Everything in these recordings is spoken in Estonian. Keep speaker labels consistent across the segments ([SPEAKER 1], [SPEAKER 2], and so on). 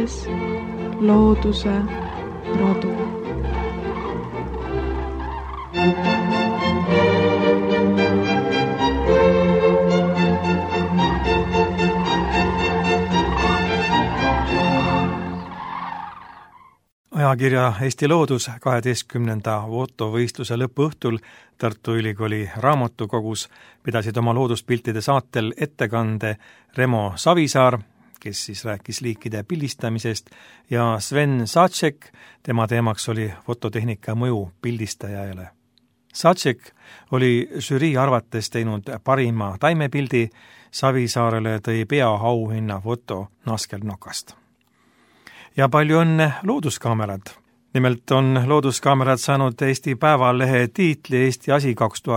[SPEAKER 1] kuulates looduse rodu.
[SPEAKER 2] Ajakirja Eesti Loodus 12. fotovõistluse lõpuõhtul Tartu Ülikooli raamatukogus pidasid oma looduspiltide saatel ettekande Remo Savisaar, kes siis rääkis liikide pildistamisest, ja Sven Saček, tema teemaks oli fototehnika mõju pildistajale. Saček oli žürii arvates teinud parima taimepildi, Savisaarele tõi peaauhinna foto naskelnokast. Ja palju õnne looduskaamerad. Nimelt on looduskaamerad saanud Eesti Päevalehe tiitli Eesti asi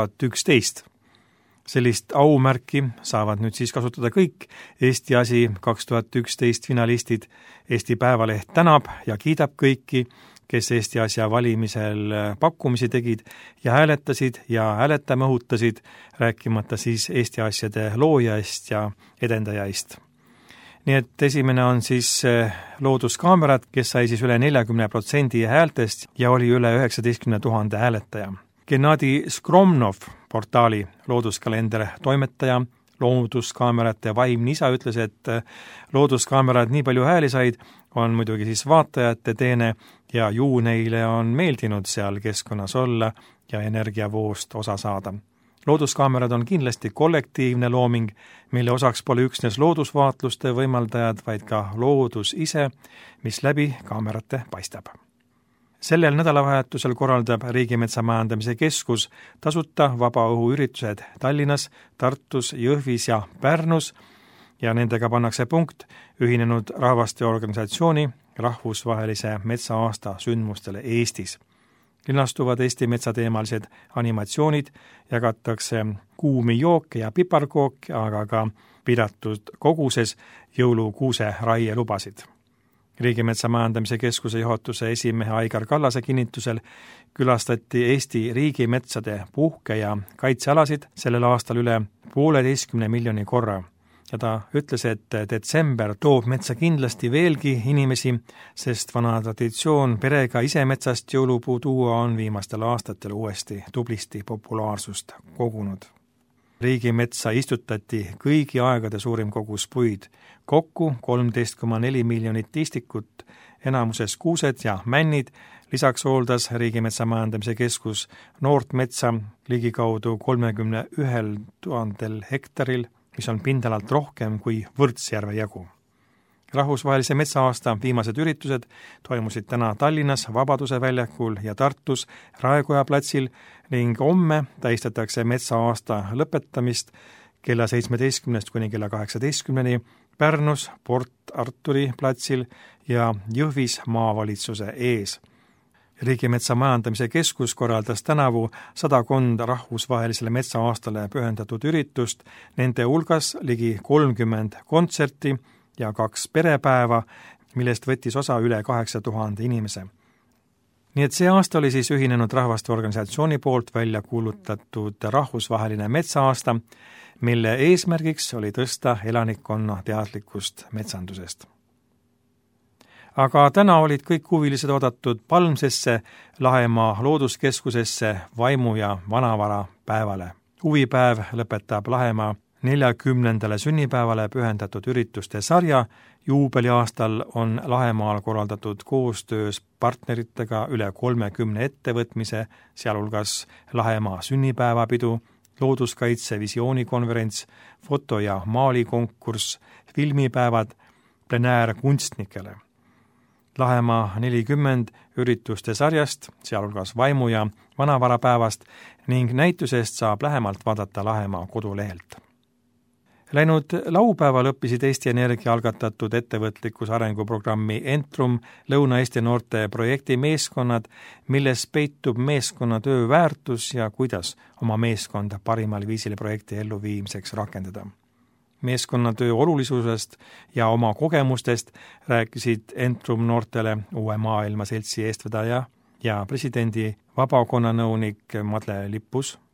[SPEAKER 2] 2011. Sellist aumärki saavad nüüd siis kasutada kõik Eesti asi 2011 finalistid. Eesti Päevaleht tänab ja kiidab kõiki, kes Eesti asja valimisel pakkumisi tegid ja hääletasid ja hääletama õhutasid, rääkimata siis Eesti asjade loojaist ja edendajaist. Nii et esimene on siis looduskaamerad, kes sai siis üle 40% häältest ja oli üle 19 000 hääletaja. Gennadi Skromnov, portaali looduskalender toimetaja, looduskaamerate vaimne isa ütles, et looduskaamerad nii palju hääli said, on muidugi siis vaatajate teene ja ju neile on meeldinud seal keskkonnas olla ja energiavoost osa saada. Looduskaamerad on kindlasti kollektiivne looming, mille osaks pole üksnes loodusvaatluste võimaldajad, vaid ka loodus ise, mis läbi kaamerate paistab. Sellel nädalavahetusel korraldab Riigimetsa Majandamise Keskus tasuta vabaõhuüritused Tallinnas, Tartus, Jõhvis ja Pärnus ja nendega pannakse punkt ühinenud rahvaste organisatsiooni rahvusvahelise metsaaasta sündmustele Eestis. Linnastuvad Eesti metsateemalised animatsioonid, jagatakse kuumi jooke ja piparkooke, aga ka piiratud koguses jõulukuuse raielubasid. Riigimetsa Majandamise Keskuse juhatuse esimehe Aigar Kallase kinnitusel külastati Eesti riigimetsade puhke- ja kaitsealasid sellel aastal üle 1,5 miljoni korra. Ja ta ütles, et detsember toob metsa kindlasti veelgi inimesi, sest vana traditsioon perega ise metsast jõulupuu tuua on viimastel aastatel uuesti tublisti populaarsust kogunud. Riigimetsa istutati kõigi aegade suurim kogus puid, kokku 13,4 miljonit istikut, enamuses kuused ja männid, lisaks hooldas Riigimetsa Majandamise Keskus noort metsa ligikaudu 31 000 hektaril, mis on pindalalt rohkem kui Võrtsjärve jagu. Rahvusvahelise metsaaasta viimased üritused toimusid täna Tallinnas, Vabaduse väljakul ja Tartus Raekoja platsil ning homme tähistatakse metsaaasta lõpetamist kella 17 kuni kella 18 Pärnus, Port Arturi platsil ja Jõhvis maavalitsuse ees. Riigimetsa Majandamise Keskus korraldas tänavu 100 rahvusvahelisele metsaaastale pühendatud üritust, nende hulgas ligi 30 kontserti ja 2 perepäeva, millest võttis osa üle 8000 inimese. Nii et see aasta oli siis ühinenud rahvaste organisatsiooni poolt välja kuulutatud rahvusvaheline metsaaasta, mille eesmärgiks oli tõsta elanikkonna teadlikkust metsandusest. Aga täna olid kõik huvilised oodatud Palmsesse, Lahemaa looduskeskusesse vaimu- ja vanavara päevale. Huvipäev lõpetab Lahemaa 40. sünnipäevale pühendatud ürituste sarja. Juubeliaastal on Lahemaal korraldatud koostöös partneritega üle 30 ettevõtmise, sealhulgas Lahemaa sünnipäevapidu, looduskaitse visioonikonverents, foto- ja maalikonkurss, filmipäevad plenäärkunstnikele. Lahemaa 40 ürituste sarjast, sealhulgas vaimu- ja vanavarapäevast ning näitusest saab lähemalt vaadata Lahemaa kodulehelt. Läinud laupäeval õppisid Eesti Energia algatatud ettevõtlikkuse arenguprogrammi Entrum Lõuna-Eesti noorte projekti meeskonnad, milles peitub meeskonnatöö väärtus ja kuidas oma meeskonda parimal viisil projekti elluviimiseks rakendada. Meeskonnatöö olulisusest ja oma kogemustest rääkisid Entrum noortele Uue Maailma Seltsi eestvedaja ja presidendi vabakonnanõunik Madle Lippus,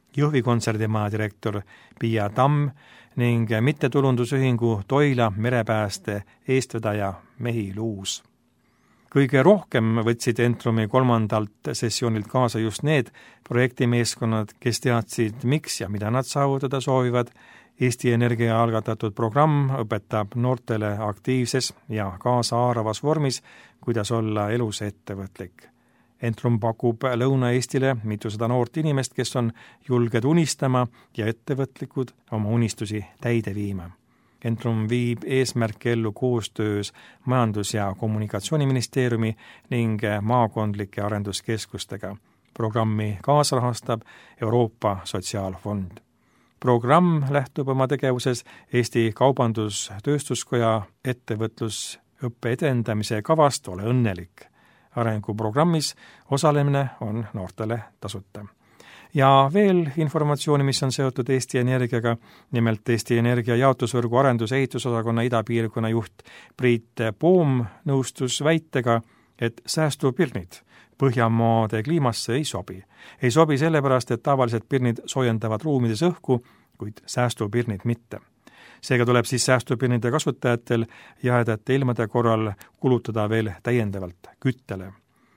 [SPEAKER 2] Jõhvi kontserdimaja direktor Piia Tamm ning mittetulundusühingu Toila merepääste eestvedaja Mehi Luus. Kõige rohkem võtsid Entrumi 3. sessioonilt kaasa just need projektimeeskonnad, kes teadsid, miks ja mida nad saavutada soovivad. Eesti Energia algatatud programm õpetab noortele aktiivses ja kaasahaaravas vormis, kuidas olla elus ettevõtlik. Entrum pakub Lõuna-Eestile mitusada noort inimest, kes on julged unistama ja ettevõtlikud oma unistusi täide viima. Entrum viib eesmärke ellu koostöös Majandus- ja Kommunikatsiooniministeeriumi ning maakondlike arenduskeskustega. Programmi kaasrahastab Euroopa Sotsiaalfond. Programm lähtub oma tegevuses Eesti Kaubandus-Tööstuskoja ettevõtlusõppe edendamise kavast Ole õnnelik. Arenguprogrammis osalemine on noortele tasuta. Ja veel informatsiooni, mis on seotud Eesti Energiaga, nimelt Eesti Energia jaotusvõrgu arendus- ehitusosakonna idapiirkonna juht Priit Poom nõustus väitega, et säästupirnid Põhjamaade kliimasse ei sobi. Ei sobi sellepärast, et tavaliselt pirnid soojendavad ruumides õhku, kuid säästupirnid mitte. Seega tuleb siis säästupirnide kasutajatel jahedate ilmade korral kulutada veel täiendavalt küttele.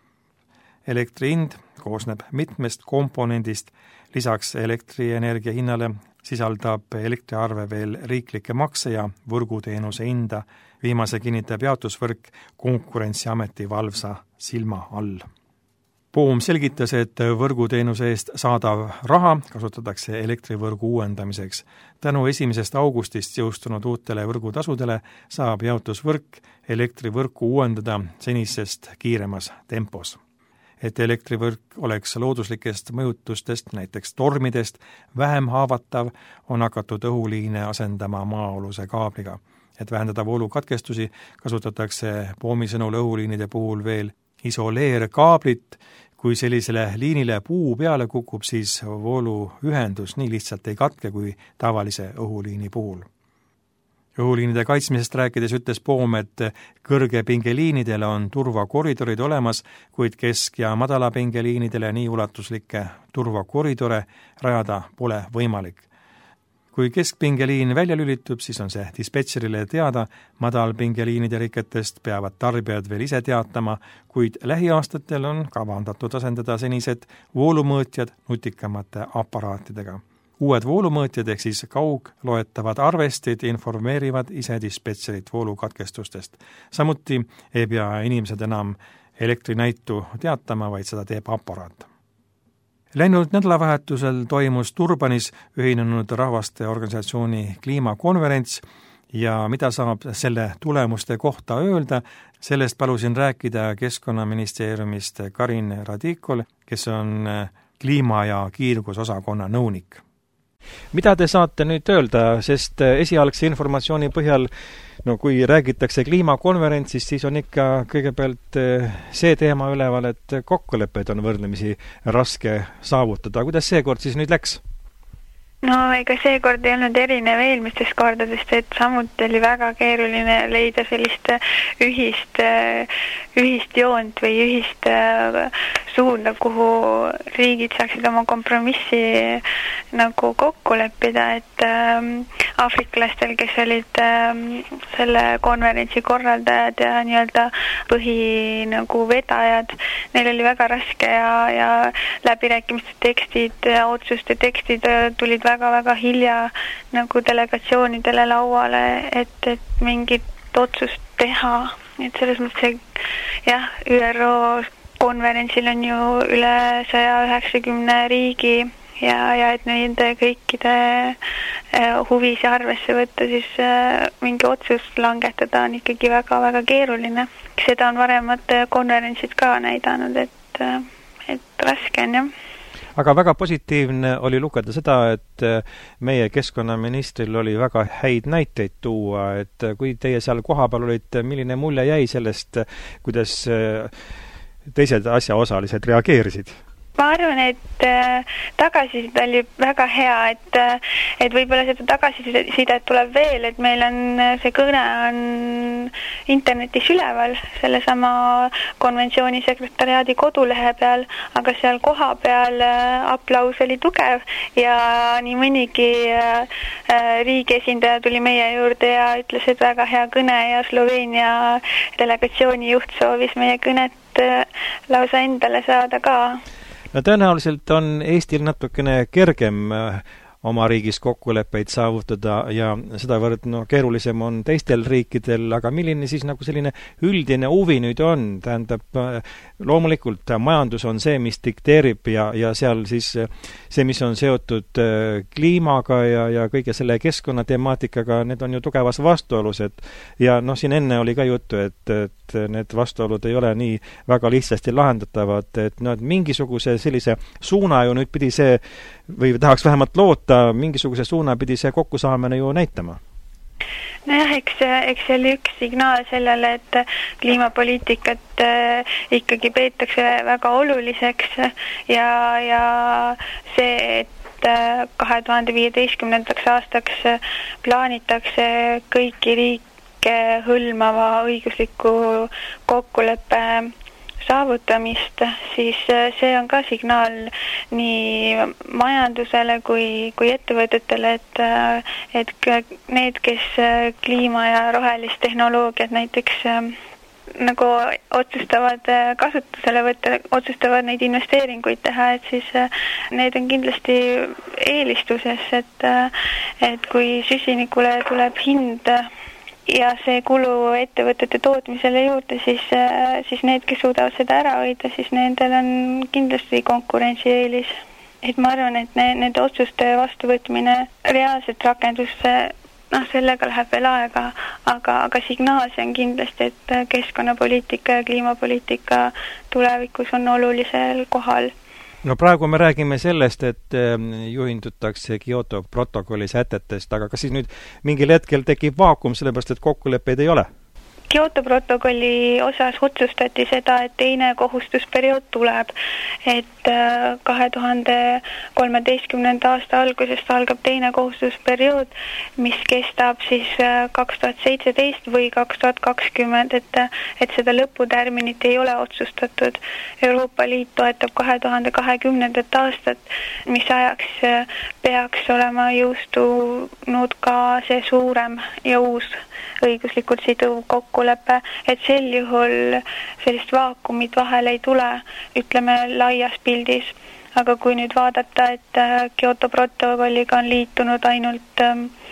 [SPEAKER 2] Elektri hind koosneb mitmest komponendist, lisaks elektrienergia hinnale sisaldab elektriarve veel riiklikke makse ja võrguteenuse hinda, viimase kinnitab jaotusvõrk Konkurentsiameti valvsa silma all. Poom selgitas, et võrguteenuse eest saadav raha kasutatakse elektrivõrgu uuendamiseks. Tänu 1. augustist jõustunud uutele võrgutasudele saab jaotusvõrk elektrivõrku uuendada senisest kiiremas tempos. Et elektrivõrk oleks looduslikest mõjutustest, näiteks tormidest, vähem haavatav, on hakatud õhuliine asendama maa-aluse kaabliga. Et vähendada voolukatkestusi, kasutatakse Poomi sõnul õhuliinide puhul veel isoleerkaablit. Kui sellisele liinile puu peale kukub, siis vooluühendus nii lihtsalt ei katke kui tavalise õhuliini puhul. Õhuliinide kaitsmisest rääkides ütles Poom, et kõrgepingeliinidele on turvakoridorid olemas, kuid kesk- ja madalapingeliinidele nii ulatuslikke turvakoridore rajada pole võimalik. Kui keskpingeliin välja lülitub, siis on see dispetšerile teada, madalpingeliinide riketest peavad tarbijad veel ise teatama, kuid lähiaastatel on kavandatud asendada senised voolumõõtjad nutikamate aparaatidega. Uued voolumõõtjad ehk siis kaugloetavad arvestid informeerivad ise dispetšerit voolukatkestustest. Samuti ei pea inimesed enam elektrinäitu teatama, vaid seda teeb aparaat. Läinud nädalavahetusel toimus Durbanis Ühinenud Rahvaste Organisatsiooni kliimakonverents ja mida saab selle tulemuste kohta öelda, sellest palusin rääkida Keskkonnaministeeriumist Karin Radikol, kes on kliima- ja kiirgusosakonna nõunik. Mida te saate nüüd öelda, sest esialgse informatsiooni põhjal, kui räägitakse kliimakonverentsist, siis on ikka kõigepealt see teema üleval, et kokkulepped on võrdlemisi raske saavutada. Kuidas seekord siis nüüd läks?
[SPEAKER 3] No ega seekord ei olnud erinev eelmistest kordadest, et samuti oli väga keeruline leida sellist ühist joont või ühist suunda, kuhu riigid saaksid oma kompromissi nagu kokku leppida, et aafriklastel, kes olid selle konverentsi korraldajad ja nii-öelda nagu vedajad, neil oli väga raske ja läbirääkimiste tekstid, otsuste tekstid tulid väga-väga hilja nagu delegatsioonidele lauale, et mingit otsust teha. Et selles mõttes jah, ÜRO konverentsil on ju üle 190 riigi ja et nende kõikide huvisi arvesse võtta, siis mingi otsus langetada on ikkagi väga-väga keeruline. Seda on varemad konverentsid ka näidanud, et raske on jah.
[SPEAKER 2] Aga väga positiivne oli lugeda seda, et meie keskkonnaministril oli väga häid näiteid tuua, et kui teie seal kohapeal olite, milline mulje jäi sellest, kuidas teised asjaosalised reageerisid?
[SPEAKER 3] ma arvan, et tagasiside oli väga hea, et võib-olla seda tagasisidet tuleb veel, et meil on see kõne on internetis üleval sellesama konventsiooni sekretariaadi kodulehe peal, aga seal koha peal aplaus oli tugev ja nii mõnigi riigi esindaja tuli meie juurde ja ütles, et väga hea kõne ja Sloveenia delegatsiooni juht soovis meie kõnet lausa endale saada ka.
[SPEAKER 4] No tõenäoliselt on Eestil natukene kergem oma riigis kokkuleppeid saavutada ja sedavõrd keerulisem on teistel riikidel, aga milline siis nagu selline üldine huvi nüüd on? Tähendab, loomulikult majandus on see, mis dikteerib ja seal siis see, mis on seotud kliimaga ja kõige selle keskkonnatemaatikaga, need on ju tugevas vastuolus, ja siin enne oli ka juttu, et need vastuolud ei ole nii väga lihtsasti lahendatavad, et mingisuguse sellise suuna ju nüüd pidi see, või tahaks vähemalt loota, mingisuguse suuna pidi see kokkusaamine ju näitama.
[SPEAKER 3] Nojah, eks see oli üks signaal sellele, et kliimapoliitikat ikkagi peetakse väga oluliseks ja see, et 2015. aastaks plaanitakse kõiki riike hõlmava õigusliku kokkuleppe saavutamist, siis see on ka signaal nii majandusele kui ettevõtetele, et need, kes kliima ja rohelist tehnoloogiat näiteks nagu otsustavad kasutusele võtta, otsustavad neid investeeringuid teha, et siis need on kindlasti eelistuses, et kui süsinikule tuleb hind ja see kulu ettevõtete tootmisele juurde, siis need, kes suudavad seda ära hoida, siis nendel on kindlasti konkurentsieelis. Et ma arvan, et nende otsuste vastuvõtmine reaalselt rakendusse, sellega läheb veel aega, aga signaal see on kindlasti, et keskkonnapoliitika ja kliimapoliitika tulevikus on olulisel kohal.
[SPEAKER 4] No praegu me räägime sellest, et juhindutakse Kyoto protokolli sätetest, aga kas siis nüüd mingil hetkel tekib vaakum, sellepärast et kokkuleppeid ei ole?
[SPEAKER 3] Kyoto protokolli osas otsustati seda, et teine kohustusperiood tuleb, et 2013. aasta algusest algab teine kohustusperiood, mis kestab siis 2017 või 2020, et seda lõputärminit ei ole otsustatud. Euroopa Liit toetab 2020. aastat, mis ajaks peaks olema jõustunud ka see suurem ja uus õiguslikult siduv kokkulepe, et sel juhul sellist vaakumit vahel ei tule, ütleme laias pildis. Aga kui nüüd vaadata, et Kyoto protokolliga on liitunud ainult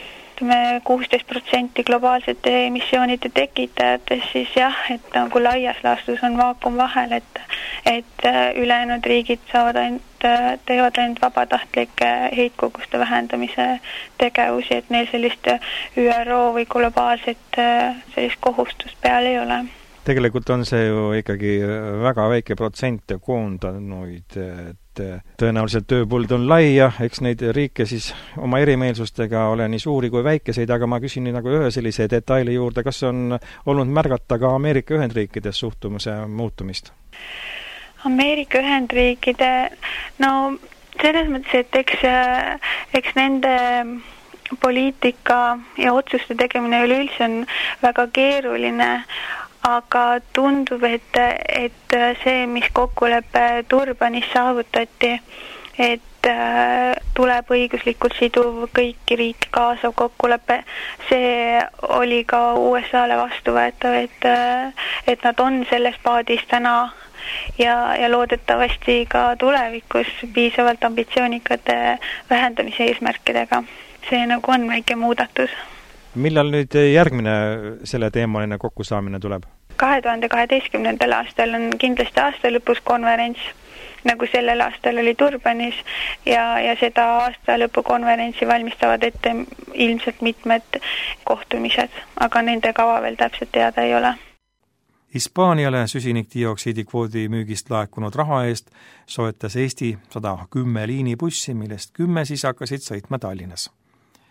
[SPEAKER 3] 16% globaalsete emissioonide tekitajatest, siis jah, et nagu laias laastus on vaakum vahel, et ülejäänud riigid teevad ainult vabatahtlikke heitkoguste vähendamise tegevusi, et neil sellist ÜRO või globaalset sellist kohustust peal ei ole.
[SPEAKER 4] Tegelikult on see ju ikkagi väga väike protsent koondanuid, et tõenäoliselt tööpõld on lai ja eks neid riike siis oma erimeelsustega ole nii suuri kui väikeseid, aga ma küsin nagu ühe sellise detaili juurde, kas on olnud märgata ka Ameerika Ühendriikides suhtumuse muutumist?
[SPEAKER 3] Ameerika Ühendriikide, selles mõttes, et eks nende poliitika ja otsuste tegemine üleüldse on väga keeruline, aga tundub, et see, mis kokkulepe Durbanis saavutati, et tuleb õiguslikult siduv kõiki riike kaasav kokkulepe, see oli ka USA-le vastuvõetav, et nad on selles paadis täna ja loodetavasti ka tulevikus piisavalt ambitsioonikate vähendamise eesmärkidega. See nagu on väike muudatus.
[SPEAKER 4] Millal nüüd järgmine selle teemaline kokkusaamine tuleb?
[SPEAKER 3] 2012. aastal on kindlasti aasta lõpus konverents, nagu sellel aastal oli Durbanis ja seda aasta lõpu konverentsi valmistavad ette ilmselt mitmed kohtumised, aga nende kava veel täpselt teada ei ole.
[SPEAKER 2] Hispaaniale süsinikdioksiidi kvoodi müügist laekunud raha eest soetas Eesti 110 liinibussi, millest 10 siis hakkasid sõitma Tallinnas.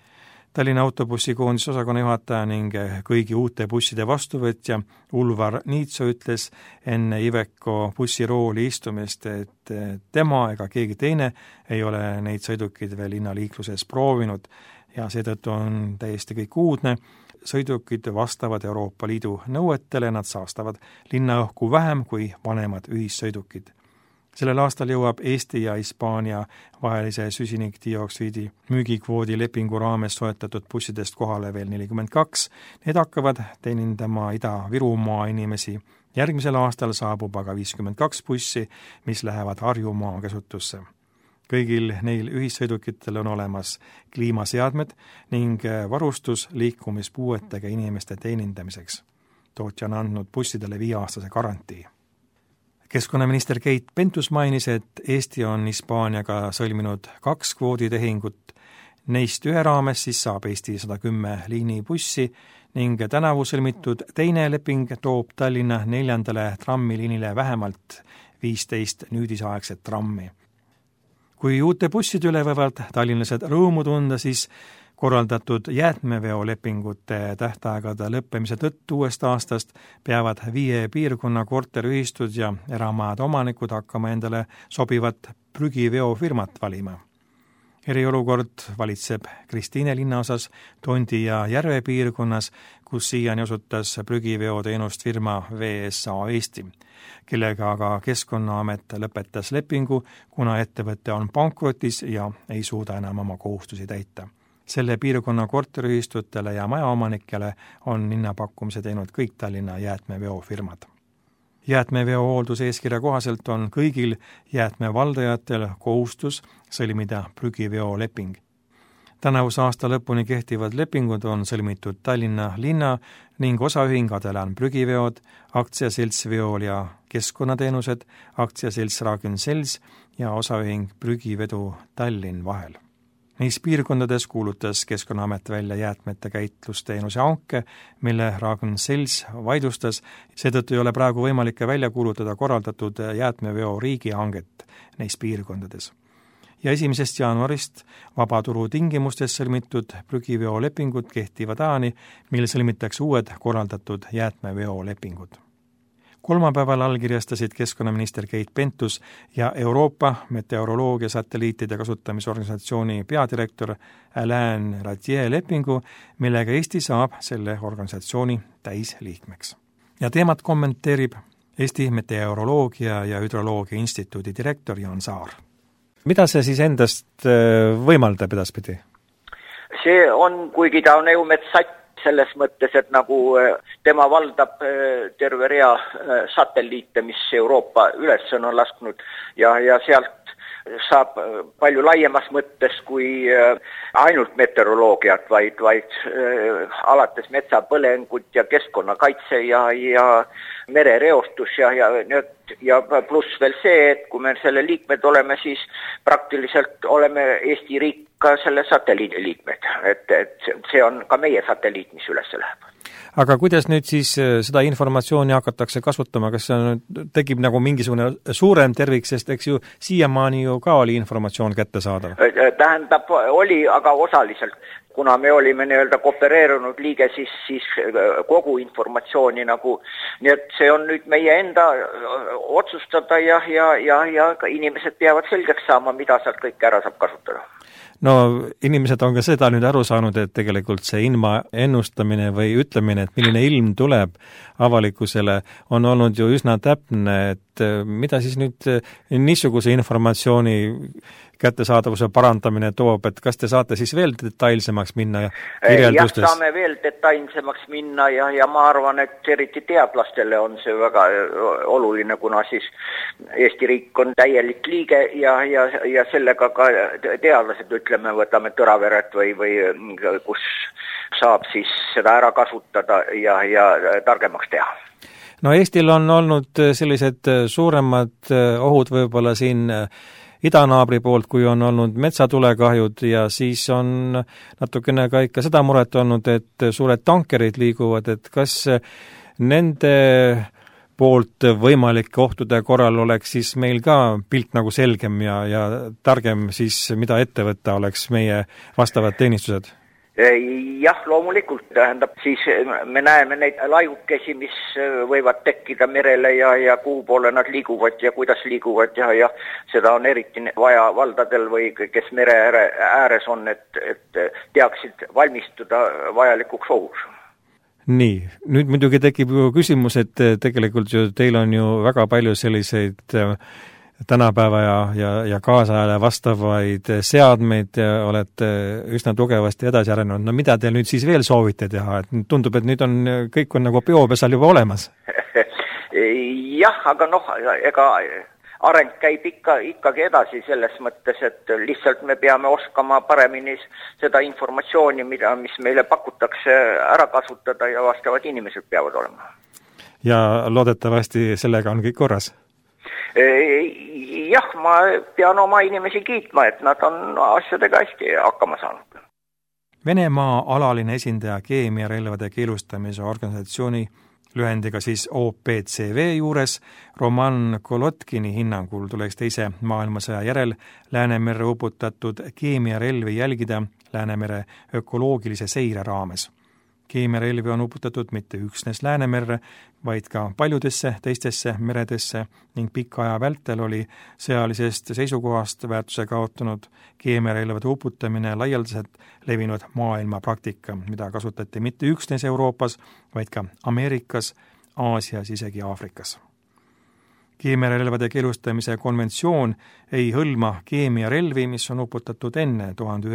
[SPEAKER 2] Tallinna autobussikoondise osakonna juhataja ning kõigi uute busside vastuvõtja Ulvar Niitso ütles enne Iveco bussirooli istumist, et tema ega keegi teine ei ole neid sõidukid veel linnaliikluses proovinud ja seetõttu on täiesti kõik uudne. Sõidukid vastavad Euroopa Liidu nõuetele, nad saastavad linnaõhku vähem kui vanemad ühissõidukid. Sellel aastal jõuab Eesti ja Hispaania vahelise süsinikdioksiidi müügikvoodi lepingu raames soetatud bussidest kohale veel 42. Need hakkavad teenindama Ida-Virumaa inimesi. Järgmisel aastal saabub aga 52 bussi, mis lähevad Harjumaa käsutusse. Kõigil neil ühissõidukitel on olemas kliimaseadmed ning varustus liikumispuuetega inimeste teenindamiseks. Tootja on andnud bussidele 5-aastase garantii. Keskkonnaminister Keit Pentus mainis, et Eesti on Hispaaniaga sõlminud 2 kvooditehingut. Neist ühe raames siis saab Eesti 110 liinibussi ning tänavu sõlmitud teine leping toob Tallinna 4. trammiliinile vähemalt 15 nüüdisaegset trammi. Kui uute busside üle võivad tallinlased rõõmu tunda, siis korraldatud jäätmeveolepingute tähtaegade lõppemise tõttu uuest aastast peavad 5 piirkonna korteriühistud ja eramajade omanikud hakkama endale sobivat prügiveofirmat valima. Eriolukord valitseb Kristiine linnaosas Tondi ja Järve piirkonnas, kus siiani osutas prügiveoteenust firma VSA Eesti, kellega aga Keskkonnaamet lõpetas lepingu, kuna ettevõte on pankrotis ja ei suuda enam oma kohustusi täita. Selle piirkonna korteriühistutele ja majaomanikele on linnapakkumise teinud kõik Tallinna jäätmeveofirmad. Jäätmeveo hoolduseeskirja kohaselt on kõigil jäätmevaldajatel kohustus sõlmida prügiveoleping. Tänavuse aasta lõpuni kehtivad lepingud on sõlmitud Tallinna linna ning osaühing Adelan prügiveod, aktsiaselts Veol ja keskkonnateenused, aktsiaselts Ragn-Sells ja osaühing Prügivedu Tallinn vahel. Neis piirkondades kuulutas Keskkonnaamet välja jäätmete käitlusteenuse hanke, mille Ragn-Sells vaidlustas, seetõttu ei ole praegu võimalik välja kuulutada korraldatud jäätmeveo riigihanget neis piirkondades. Ja 1. jaanuarist vabaturu tingimustes sõlmitud prügiveolepingud kehtivad ajani, mil sõlmitakse uued korraldatud jäätmeveolepingud. Kolmapäeval allkirjastasid keskkonnaminister Keit Pentus ja Euroopa meteoroloogia satelliitide kasutamisorganisatsiooni peadirektor Alain Ratier lepingu, millega Eesti saab selle organisatsiooni täisliikmeks. Ja teemat kommenteerib Eesti Meteoroloogia ja Hüdroloogia Instituudi direktor Jaan Saar. Mida see siis endast võimaldab edaspidi?
[SPEAKER 5] See on, kuigi ta on EUMETSAT selles mõttes, et nagu tema valdab terve rea satelliite, mis Euroopa üles on lasknud ja sealt saab palju laiemas mõttes kui ainult meteoroloogiat, vaid alates metsapõlengut ja keskkonnakaitse ja merereostus ja pluss veel see, et kui me selle liikmed oleme, siis praktiliselt oleme Eesti riik ka selle satelliidi liikmed, et see on ka meie satelliit, mis üles läheb.
[SPEAKER 4] Aga kuidas nüüd siis seda informatsiooni hakatakse kasutama, kas see tekib nagu mingisugune suurem tervik, sest eks ju siiamaani ju ka oli informatsioon kättesaadav?
[SPEAKER 5] Tähendab, oli, aga osaliselt. Kuna me olime nii-öelda koopereerunud liige, siis kogu informatsiooni nagu, nii et see on nüüd meie enda otsustada ja inimesed peavad selgeks saama, mida sealt kõik ära saab kasutada.
[SPEAKER 4] No inimesed on ka seda nüüd aru saanud, et tegelikult see ilma ennustamine või ütlemine, et milline ilm tuleb avalikkusele, on olnud ju üsna täpne, et mida siis nüüd niisuguse informatsiooni kättesaadavuse parandamine toob, et kas te saate siis veel detailsemaks minna kirjeldustes?
[SPEAKER 5] Jah, saame veel detailsemaks minna ja ma arvan, et eriti teadlastele on see väga oluline, kuna siis Eesti riik on täielik liige ja sellega ka teadlased, ütleme, võtame Tõraveret või kus saab siis seda ära kasutada ja targemaks teha.
[SPEAKER 4] No Eestil on olnud sellised suuremad ohud võib-olla siin idanaabri poolt, kui on olnud metsatulekahjud ja siis on natukene ka ikka seda muret olnud, et suured tankerid liiguvad, et kas nende poolt võimalike ohtude korral oleks siis meil ka pilt nagu selgem ja targem siis, mida ette võtta oleks meie vastavad teenistused?
[SPEAKER 5] Jah, loomulikult tähendab, siis me näeme neid laiukesi, mis võivad tekkida merele ja kuhu poole nad liiguvad ja kuidas liiguvad ja seda on eriti vaja valdadel või kes mere ääres on, et teaksid valmistuda vajalikuks ohuks.
[SPEAKER 4] Nii, nüüd muidugi tekib ju küsimus, et tegelikult ju teil on ju väga palju selliseid tänapäeva ja kaasajale vastavaid seadmeid ja olete üsna tugevasti edasi arenenud. No mida te nüüd siis veel soovite teha? Et tundub, et nüüd on kõik on nagu peopesal juba olemas.
[SPEAKER 5] Jah, aga ega areng käib ikkagi edasi selles mõttes, et lihtsalt me peame oskama paremini seda informatsiooni, mis meile pakutakse, ära kasutada ja vastavad inimesed peavad olema.
[SPEAKER 4] Ja loodetavasti sellega on kõik korras?
[SPEAKER 5] Jah, ma pean oma inimesi kiitma, et nad on asjadega hästi hakkama saanud.
[SPEAKER 2] Venemaa alaline esindaja keemiarelvade keelustamise organisatsiooni lühendiga siis OPCW juures Roman Kolotkini hinnangul tuleks teise maailmasõja järel Läänemerre uputatud keemiarelvi jälgida Läänemere ökoloogilise seire raames. Keemiarelvi on uputatud mitte üksnes Läänemerre, vaid ka paljudesse teistesse meredesse ning pika aja vältel oli sõjalisest seisukohast väärtuse kaotanud keemiarelvade uputamine laialdaselt levinud maailma praktika, mida kasutati mitte üksnes Euroopas, vaid ka Ameerikas, Aasias, isegi Aafrikas. Keemiarelvade keelustamise konventsioon ei hõlma keemiarelvi, mis on uputatud enne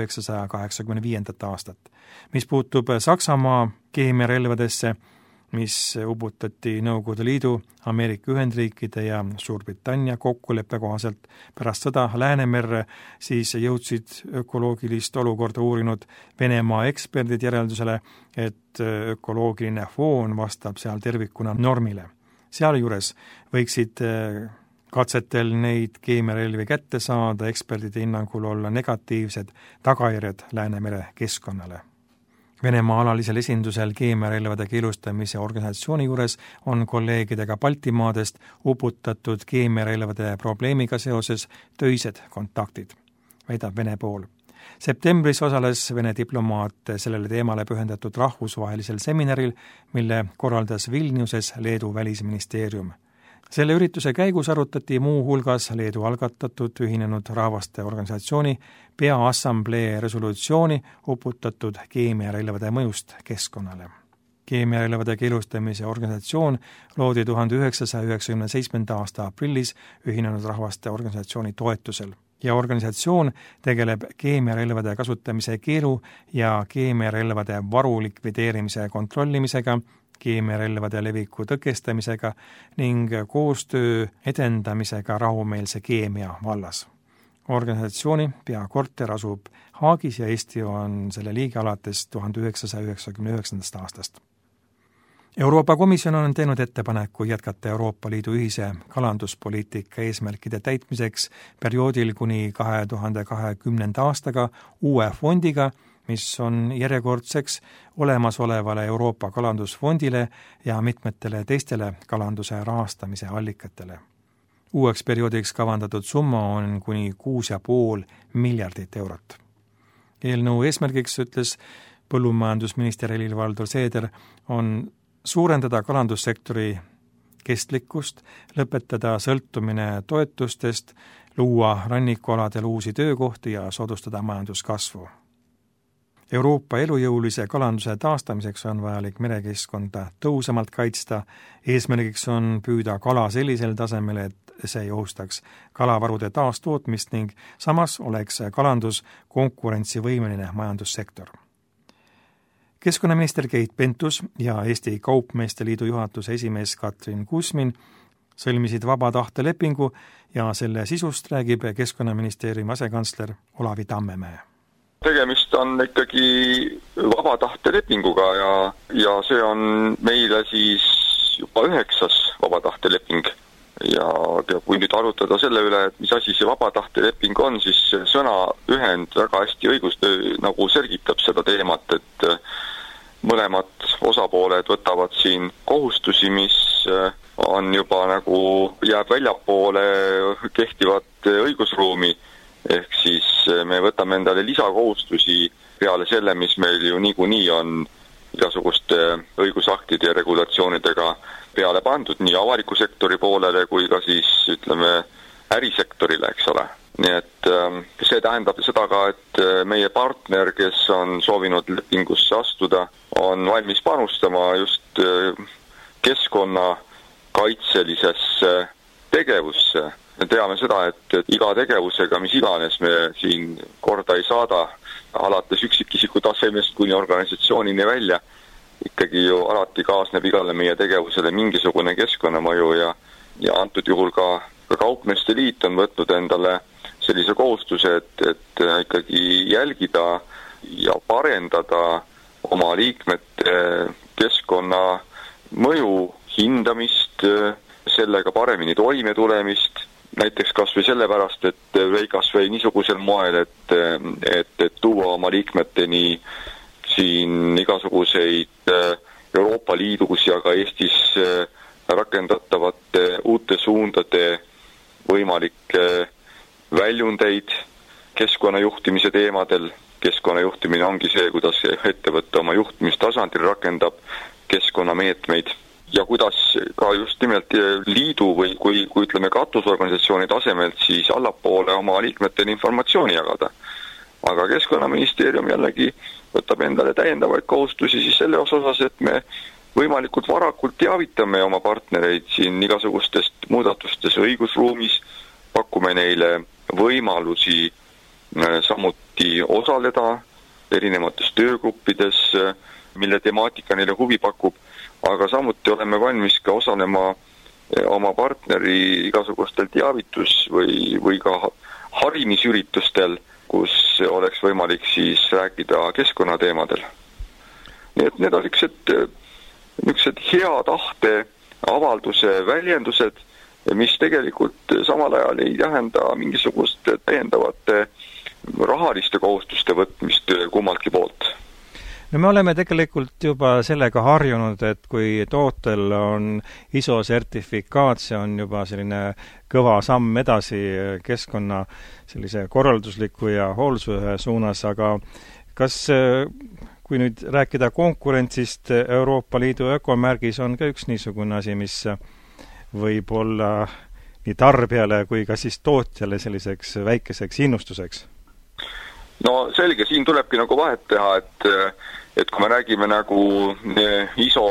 [SPEAKER 2] 1985. aastat. Mis puutub Saksamaa keemiarelvadesse, mis uputati Nõukogude Liidu, Ameerika Ühendriikide ja Suurbritannia kokkuleppe kohaselt pärast sõda Läänemerre, siis jõudsid ökoloogilist olukorda uurinud Venemaa eksperdid järeldusele, et ökoloogiline foon vastab seal tervikuna normile. Sealjuures võiksid katsetel neid keemiarelvi kätte saada eksperdide hinnangul olla negatiivsed tagajärjed Läänemere keskkonnale. Venemaa alalisel esindusel keemiarelvade keelustamise organisatsiooni juures on kolleegidega Baltimaadest uputatud keemiarelvade probleemiga seoses töised kontaktid, väidab Vene pool. Septembris osales Vene diplomaat sellele teemale pühendatud rahvusvahelisel seminaril, mille korraldas Vilniuses Leedu välisministeerium. Selle ürituse käigus arutati muu hulgas Leedu algatatud Ühinenud Rahvaste Organisatsiooni peaassamblee resolutsiooni uputatud keemiarelvade mõjust keskkonnale. Keemiarelvade keelustamise organisatsioon loodi 1997. aasta aprillis Ühinenud Rahvaste Organisatsiooni toetusel ja organisatsioon tegeleb keemiarelvade kasutamise keelu ja keemiarelvade varu likvideerimise kontrollimisega, keemiarelvade leviku tõkestamisega ning koostöö edendamisega rahumeelse keemia vallas. Organisatsiooni peakorter asub Haagis ja Eesti on selle liige alates 1999. aastast. Euroopa Komisjon on teinud ettepaneku jätkata Euroopa Liidu ühise kalanduspoliitika eesmärkide täitmiseks perioodil kuni 2020. aastaga uue fondiga, mis on järjekordseks olemasolevale Euroopa kalandusfondile ja mitmetele teistele kalanduse rahastamise allikatele. Uueks perioodiks kavandatud summa on kuni 6,5 miljardit eurot. Eelnõu eesmärgiks, ütles põllumajandusminister Helir-Valdor Seeder, on suurendada kalandussektori kestlikkust, lõpetada sõltumine toetustest, luua rannikualadel uusi töökohti ja soodustada majanduskasvu. Euroopa elujõulise kalanduse taastamiseks on vajalik merekeskkonda tõhusamalt kaitsta, eesmärgiks on püüda kala sellisel tasemel, et see ei ohustaks kalavarude taastootmist ning samas oleks kalandus konkurentsivõimeline majandussektor. Keskkonnaminister Keit Pentus ja Eesti Kaupmeeste Liidu juhatuse esimees Katrin Kusmin sõlmisid vabatahtelepingu ja selle sisust räägib Keskkonnaministeeriumi asekantsler Olavi Tammemäe.
[SPEAKER 6] Tegemist on ikkagi vabatahtelepinguga ja see on meile siis juba 9. vabatahteleping. Ja kui nüüd arutada selle üle, et mis asi see vabatahteleping on, siis sõna ühend väga hästi nagu selgitab seda teemat, et mõlemad osapooled võtavad siin kohustusi, mis on juba nagu jääb väljapoole kehtivat õigusruumi, ehk siis me võtame endale lisakohustusi peale selle, mis meil ju niikuinii on igasuguste õigusaktide ja regulatsioonidega peale pandud nii avaliku sektori poolele kui ka siis ütleme ärisektorile, eks ole. Nii et see tähendab seda ka, et meie partner, kes on soovinud lepingusse astuda, on valmis panustama just keskkonnakaitselisesse tegevusse. Me teame seda, et iga tegevusega, mis iganes me siin korda ei saada, alates üksikisiku tasemest kuni organisatsioonini välja, ikkagi ju alati kaasneb igale meie tegevusele mingisugune keskkonnamõju ja antud juhul ka Kaupmeeste Liit on võtnud endale sellise kohustuse, et ikkagi jälgida ja parendada oma liikmete keskkonnamõju hindamist, sellega paremini toime tulemist, näiteks kas või sellepärast, et kas või niisugusel moel, et tuua oma liikmeteni siin igasuguseid Euroopa Liidus ja ka Eestis rakendatavate uute suundade võimalikke väljundeid keskkonnajuhtimise teemadel. Keskkonnajuhtimine ongi see, kuidas ettevõtte oma juhtimistasandil rakendab keskkonnameetmeid ja kuidas ka just nimelt liidu või kui ütleme katusorganisatsiooni tasemelt siis allapoole oma liikmetele informatsiooni jagada. Aga Keskkonnaministeerium jällegi võtab endale täiendavaid kohustusi siis selle osas, et me võimalikult varakult teavitame oma partnereid siin igasugustest muudatustes õigusruumis, pakume neile võimalusi samuti osaleda erinevates töögruppides, mille temaatika neile huvi pakub, aga samuti oleme valmis ka osalema oma partneri igasugustel teavitus- või ka harimisüritustel, kus oleks võimalik siis rääkida keskkonnateemadel. Nii et need on niisugused hea tahte avalduse väljendused, mis tegelikult samal ajal ei tähenda mingisugust täiendavate rahaliste kohustuste võtmist kummaltki poolt.
[SPEAKER 4] No me oleme tegelikult juba sellega harjunud, et kui tootel on ISO sertifikaat, see on juba selline kõva samm edasi keskkonna sellise korraldusliku ja hoolsuse suunas, aga kas kui nüüd rääkida konkurentsist, Euroopa Liidu ökomärgis on ka üks niisugune asi, mis võib olla nii tarbijale kui ka siis tootjale selliseks väikeseks innustuseks?
[SPEAKER 6] No selge, siin tulebki nagu vahet teha, et kui me räägime nagu ISO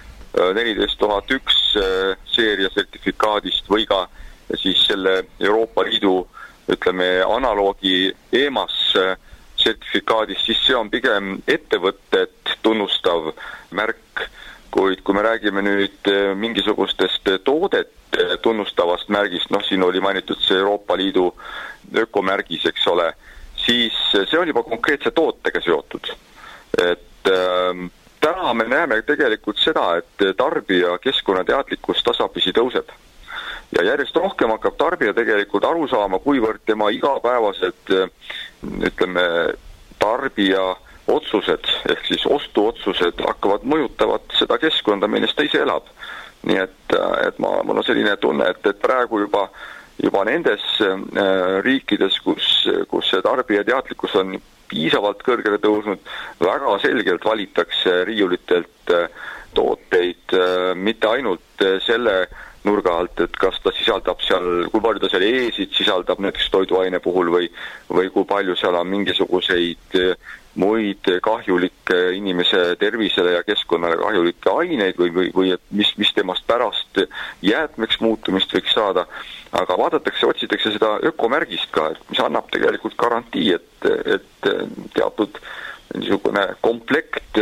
[SPEAKER 6] 14001 seeria sertifikaadist või ka siis selle Euroopa Liidu ütleme analoogi EMAS sertifikaadist, siis see on pigem ettevõtted tunnustav märk, kuid kui me räägime nüüd mingisugustest toodet tunnustavast märgist, siin oli mainitud see Euroopa Liidu ökomärgis, eks ole, siis see on juba konkreetse tootega seotud. Et täna me näeme tegelikult seda, et tarbija keskkonnateadlikkus tasapisi tõuseb. Ja järjest rohkem hakkab tarbija tegelikult aru saama, kuivõrd tema igapäevased, ütleme, tarbija otsused, ehk siis ostuotsused hakkavad mõjutavat seda keskkonda, milles ta ise elab. Nii et mul on selline tunne, et praegu juba nendes riikides, kus see tarbija teadlikkus on piisavalt kõrgele tõusnud, väga selgelt valitakse riiulitelt tooteid, mitte ainult selle nurga alt, et kas ta sisaldab seal, kui palju ta seal eesid sisaldab näiteks toiduaine puhul või kui palju seal on mingisuguseid muid kahjulikke inimese tervisele ja keskkonnale kahjulikke aineid või mis temast pärast jäätmeks muutumist võiks saada. Aga otsitakse seda ökomärgist ka, mis annab tegelikult garantii, et teatud niisugune komplekt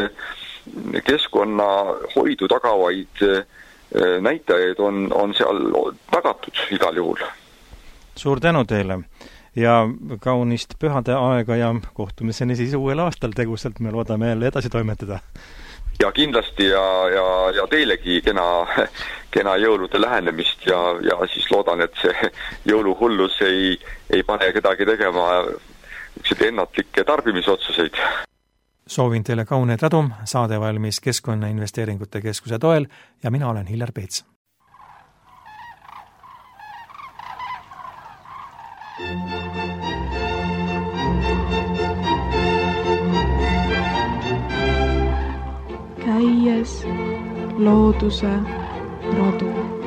[SPEAKER 6] keskkonnahoidu tagavaid näitajaid on seal tagatud igal juhul.
[SPEAKER 4] Suur tänu teile ja kaunist pühade aega ja kohtumiseni siis uuel aastal tegusalt, me loodame jälle edasi toimetada.
[SPEAKER 6] Ja kindlasti ja teilegi kena jõulude lähenemist ja siis loodan, et see jõuluhullus ei pane kedagi tegema ennatlikke tarbimisotsuseid.
[SPEAKER 2] Soovin teile kauneid radu, saade valmis Keskkonnainvesteeringute Keskuse toel ja mina olen Hillar Peets.
[SPEAKER 1] 5. looduse rodu.